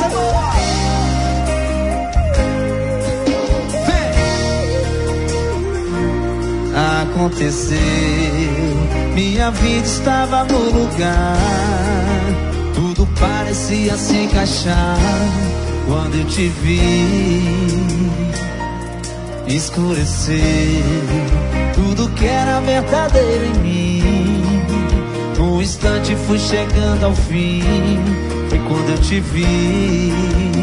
Essa é boa. Aconteceu, minha vida estava no lugar, tudo parecia se encaixar. Quando eu te vi, escureceu tudo que era verdadeiro em mim. Num instante fui chegando ao fim, foi quando eu te vi.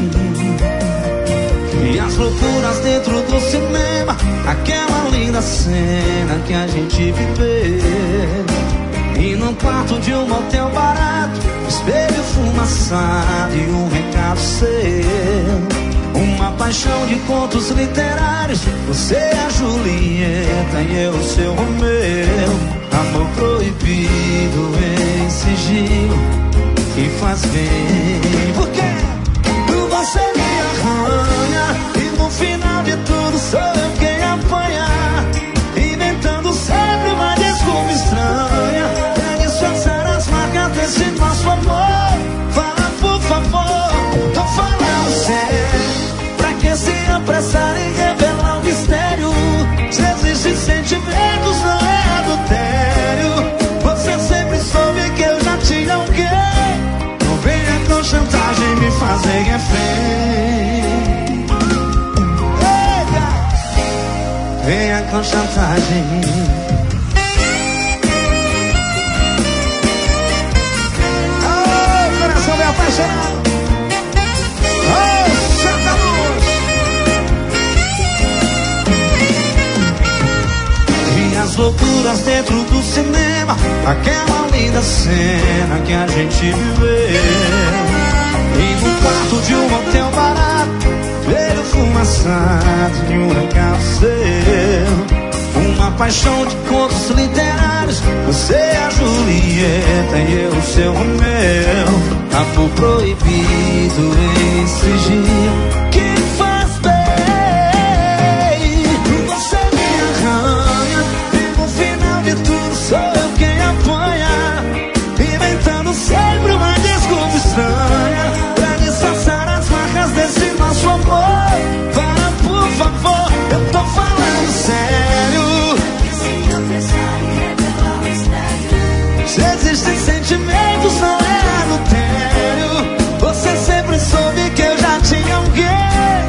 E as loucuras dentro do cinema, aquela linda cena que a gente viveu. E num quarto de um motel barato, espelho fumaçado e um recado seu. Uma paixão de contos literários, você é a Julieta e eu o seu Romeu. Amor proibido em sigilo que faz bem. Por quê? Você me arranha e no final de tudo sou eu quem apanha, inventando sempre uma desculpa estranha pra disfarçar as marcas desse nosso amor. Fala por favor, tô falando sério, pra que se apressar em revelar o mistério? Se existem sentimentos não é adultério. Você sempre soube que eu já tinha alguém. Não venha com chantagem me fazer refém. Venha com chantagem. Oh, coração bem apaixonado. Oh, Santa Luz. E as loucuras dentro do cinema, aquela linda cena que a gente viveu. E no quarto de um hotel barato, velho fumaçado e um recado seu. Uma paixão de contos literários, você é a Julieta e eu o seu Romeu. Amor proibido em sigilo que faz bem. Você me arranha e no final de tudo sou eu quem apanha, inventando sempre uma desculpa estranha pra disfarçar as marcas desse nosso amor. Para por favor, eu tô falando sério. Se existem sentimentos não é adultério. Você sempre soube que eu já tinha alguém.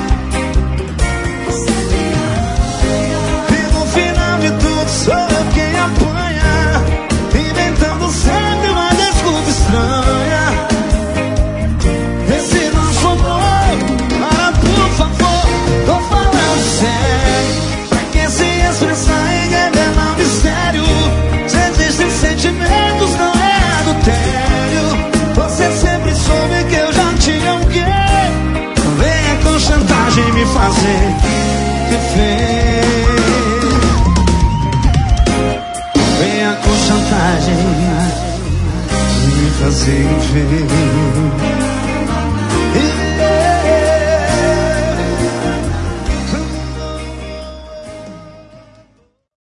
E no final de tudo sou eu quem apanha, inventando sempre uma desculpa estranha. Esse nosso amor, para por favor, tô falando sério, pra que se expressar e revelar um mistério? Se existem sentimentos não é adultério. Você sempre soube que eu já tinha alguém. Venha com chantagem me fazer refém. Venha com chantagem me fazer refém.